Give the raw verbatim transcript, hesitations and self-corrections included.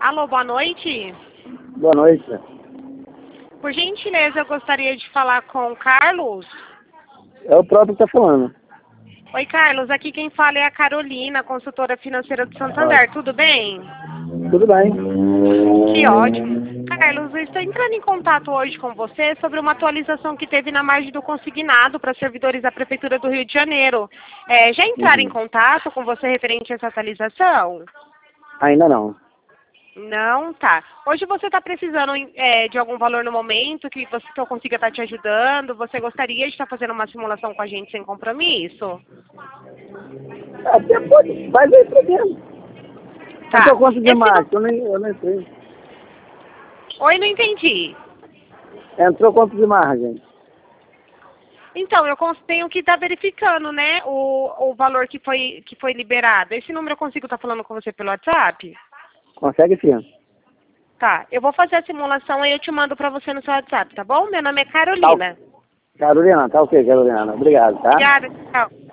Alô, boa noite. Boa noite. Por gentileza, eu gostaria de falar com o Carlos. É o próprio que está falando. Oi, Carlos. Aqui quem fala é a Carolina, consultora financeira do Santander. Tudo bem? Tudo bem. Que ótimo. Carlos, eu estou entrando em contato hoje com você sobre uma atualização que teve na margem do consignado para servidores da Prefeitura do Rio de Janeiro. É, já entraram Uhum. em contato com você referente a essa atualização? Ainda não. Não, tá. Hoje você está precisando é, de algum valor no momento que, você, que eu consiga estar te ajudando? Você gostaria de estar fazendo uma simulação com a gente sem compromisso? Até pode, faz aí primeiro. Tá. Entrou quanto de Esse margem? não... Eu nem, eu nem sei. Oi, não entendi. Entrou quanto de margem? Então, eu cons- tenho que estar verificando, né, o, o valor que foi, que foi liberado. Esse número eu consigo estar falando com você pelo WhatsApp? Consegue, sim. Tá, eu vou fazer a simulação e eu te mando para você no seu WhatsApp, tá bom? Meu nome é Carolina. Tá, Carolina, tá ok, Carolina. Obrigado, tá? Obrigada, tchau.